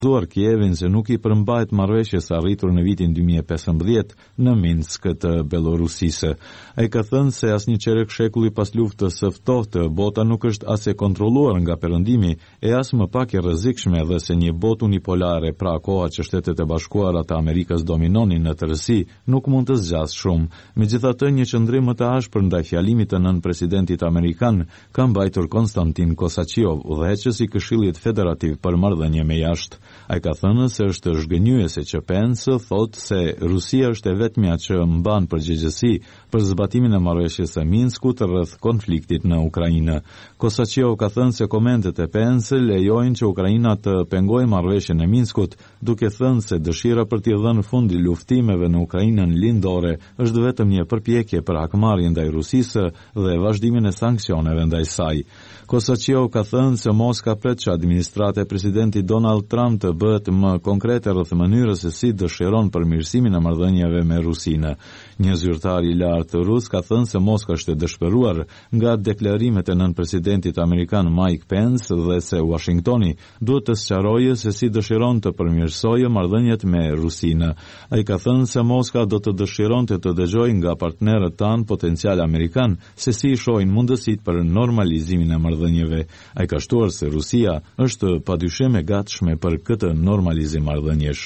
Kievin se nuk I përmbajt marrëveshjes arritur në vitin 2015 në Minsk të Belorusisë. Ai ka thënë se asnjë çerek shekulli pas luftës së ftohtë, bota nuk është as e kontrolluar nga perëndimi e as më pak e rrezikshme dhe se një botë unipolare, pra koha që Shtetet e Bashkuara të Amerikës dominonin në tërësi, nuk mund të zgjasë shumë. Megjithatë, një qëndrim më të ashpër ndaj fjalimit të nën presidentit amerikan ka mbajtur Konstantin Kosaqiov, udhëheqës I Këshillit Federativ për marrëdhënie me jashtë. Ai ka thënë se është zhgënjyese që Pence thotë se Rusia është e vetmja që mban përgjegjësi për zbatimin e marrëveshjes së Minskut rreth konfliktit në Ukrainë. Kosaqiov ka thënë se komentet e Pence lejojnë që Ukraina të pengojë marrëveshjen e Minskut, duke thënë se dëshira për t'i dhënë fund luftimeve në Ukrainën lindore është vetëm një përpjekje për hakmarrje ndaj Rusisë dhe vazhdimin e sanksioneve ndaj saj. Kosaqiov ka thënë se Moska pret që administrata e presidentit Donald Trump të bëhet më konkrete rreth mënyrës se si dëshiron përmirësimin e marrëdhënieve me Rusinë. Një zyrtar I lartë rus ka thënë se Moska është e dëshpëruar nga deklarimet e nënpresidentit amerikan Mike Pence dhe se Washingtoni duhet të sqarojë se si dëshiron të përmirësojë marrëdhëniet me Rusinë. Ai ka thënë se Moska do të dëshironte të dëgjojë nga partnerët tanë potencial amerikan se si I shohin mundësitë për normalizimin e marrëdhënieve. Ai ka shtuar se Rusia është padyshim e gatshme për këtë normalizim marrëdhëniesh.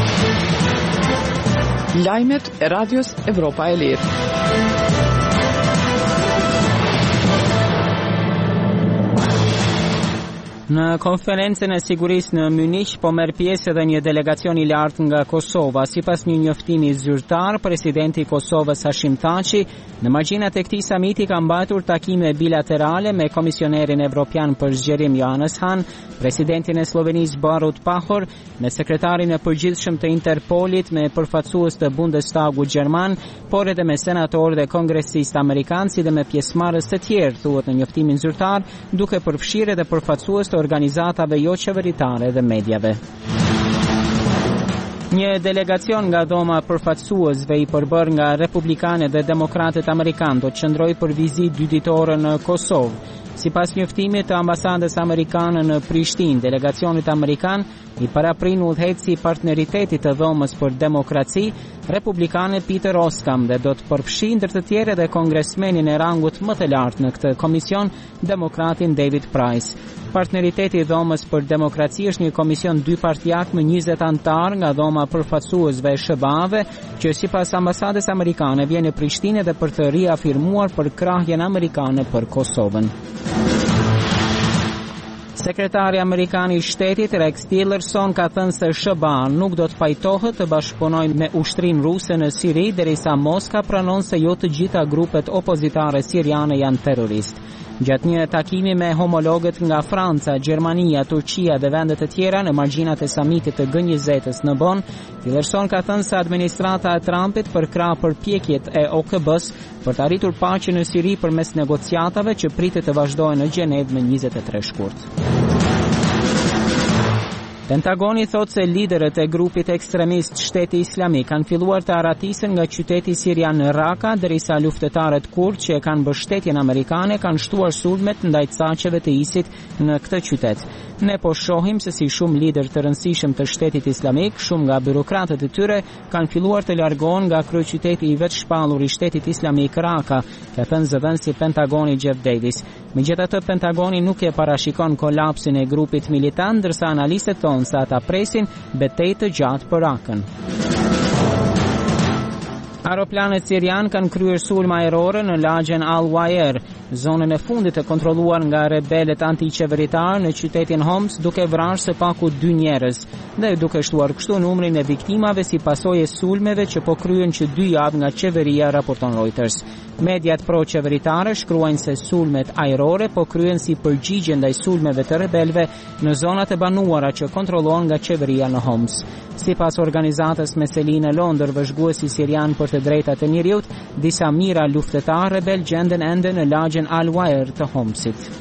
Lajmet e Radios Evropa e Lirë. Në konferencën e sigurisë në Munich po merr pjesë edhe një delegacion I lartë nga Kosova. Sipas një njoftimi zyrtar, presidenti I Kosovës Hashim Thaçi në margjinat e këtij samiti ka mbajtur takime bilaterale me komisionerin evropian për zgjerim Johannes Hahn, presidentin e Slovenisë Borut Pahor, me sekretarin e përgjithshëm të Interpolit, me përfaqësues të Bundestagut gjerman, por edhe me senatorë dhe kongresistë amerikanë si dhe me pjesëmarrës të tjerë, thuhet në njoftimin zyrtar, duke përfshirë edhe përfaqësues të organizatave jo qeveritare dhe medjave. Një delegacion nga dhoma përfaqësuesve I përbër nga republikanët dhe demokratët amerikanë do të qëndrojë për vizitë dy ditore në Kosovë. Sipas njoftimit të ambasadës amerikane në Prishtinë, delegacionit amerikan I paraprin udhëheqësi I partneritetit të dhomës për demokraci, republikane Peter Oskam, dhe do të përfshijë ndër të tjerë edhe kongresmenin e rangut më të lartë në këtë komision, demokratin David Price. Partneriteti I dhomës për demokraci është një komision dypartijak me 20 anëtar nga dhoma përfaqësuesve e SBA-ve, që sipas ambasadës amerikane vjen në Prishtinë edhe për të riafirmuar përkrahjen amerikane për Kosovën. Sekretari Amerikan I Shtetit Rex Tillerson ka thënë se SBA nuk do të pajtohet të bashkëpunojë me ushtrinë ruse në Siri derisa Moska pranon se jo të gjitha grupet opozitare siriane janë terroristë. Gjatë një takimi me homologët nga Franca, Gjermania, Turqia dhe vendet të tjera në margjinat e samitit të G20-s në Bonn, Tillerson ka thënë se administrata e Trumpit përkrah përpjekjet e OKB-s për të arritur paqen në Siri përmes negociatave që pritet të vazhdojnë në Gjenevë në 23 shkurt. Pentagoni thot se liderët e grupit ekstremist Shteti Islamik kanë filluar të arratisen nga qyteti sirian Raqqa, derisa luftetarët kurd që e kanë mbështetjen amerikane kanë shtuar sulmet ndaj caqeve të ISIT në këtë qytet. Ne po shohim se si shumë lider të rëndësishëm të Shtetit Islamik, shumë nga birokratët e tyre, kanë filluar të largohen nga kryeqyteti I vetë shpallur I Shtetit Islamik Raqqa, ka thënë zëdhënësi Pentagoni Jeff Davis. Megjithatë, Pentagoni nuk e parashikon kolapsin e grupit militant, ndërsa analistët thonë se ata presin betejë të gjatë për Raqqën. Aeroplanet sirian kanë kryer sulma ajrore në lagjen Al-Wayer, zonën e fundit të kontrolluar nga rebelët antiqeveritar në qytetin Homs, duke vrarë së paku 2 njerëz dhe duke shtuar kështu numrin e viktimave si pasojë e sulmeve që po kryen që 2 javë nga qeveria, raporton Reuters. Mediat pro-qeveritare shkruajnë se sulmet ajrore po kryen si përgjigje ndaj sulmeve të rebelëve në zonat e banuara që kontrollohen nga qeveria në Homs. Sipas organizatës Meselin e Londër, vëzhguesi sirian për të drejtat e njeriut, disa mira luftetar rebel gjenden ende në lagjen Al-Wayer të Homsit.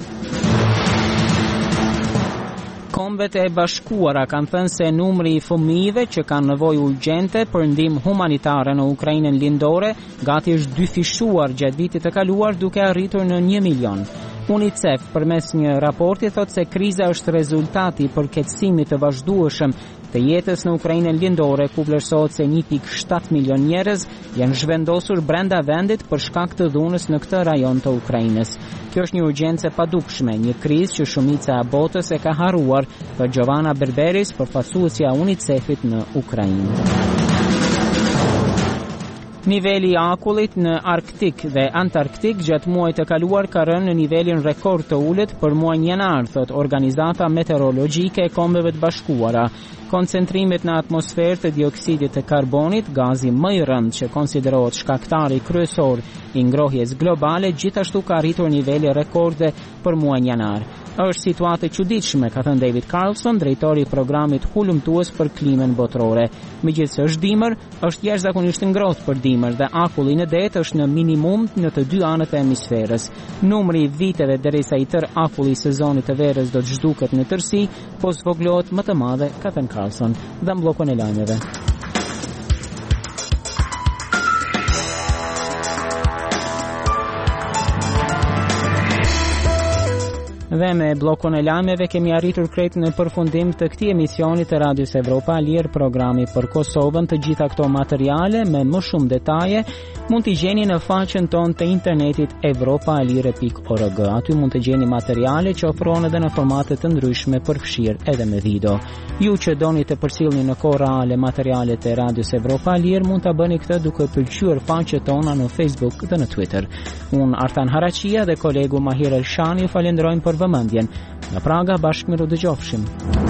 Kombet e Bashkuara kanë thënë se numri I fëmijëve që kanë nevojë urgjente për ndihmë humanitare në Ukrainën lindore gati është dyfishuar gjatë vitit të kaluar, duke arritur në 1 milion. UNICEF përmes një raporti thotë se kriza është rezultati i përkeqësimit të vazhdueshëm të jetës në Ukrainën lindore, ku vlerësohet se 1.7 milion njerëz janë zhvendosur brenda vendit për shkak të dhunës në këtë rajon të Ukrainës. Kjo është një urgjencë e padukshme, një krizë që shumica e botës e ka harruar, për Giovanna Berberis, përfaqësuesja e UNICEF-it në Ukrainë. Niveli i akullit në Arktik dhe Antarktik gjatë muajit të kaluar ka rënë në nivelin rekord të ulët për muajin janar, thot Organizata Meteorologjike e Kombeve të Bashkuara. Koncentrimet në atmosferë të dioksidit të karbonit, gazi më i rëndë që konsiderohet shkaktari kryesor i ngrohjes globale, gjithashtu ka arritur nivele rekorde për muajin janar. Është situatë e çuditshme, ka thënë David Carlson, drejtori i programit hulumtues për klimën botërore. Megjithëse është dimër, është jashtëzakonisht ngrohtë për dimër dhe akulli në det është në minimum në të dy anët e hemisferës. Numri i viteve derisa i tërë akulli i sezonit të verës do të zhduket në tërësi, po zvoglohet më të madhe, ka thënë Carlson. Dhe mblokon e lajmeve. Dhe me blokon e lajmeve kemi arritur krejt në përfundim të këtij emisioni të Radios Evropa Lier, programi për Kosovën. Të gjitha këto materiale me më shumë detaje mund t'i gjeni në faqen tonë të internetit evropalier.org. Aty mund të gjeni materiale që ofrohen edhe në formate të ndryshme, përfshirë edhe me video. Ju që doni të përcjellni në kohë reale materialet e Radios Evropa Lier mund ta bëni këtë duke pëlqyer faqet tona në Facebook dhe në Twitter. Unë Artan Haraqia dhe kolegu Mahir Elshani ju falenderojmë për vëmendjen. Nga Praga bashkë miru dëgjofshim.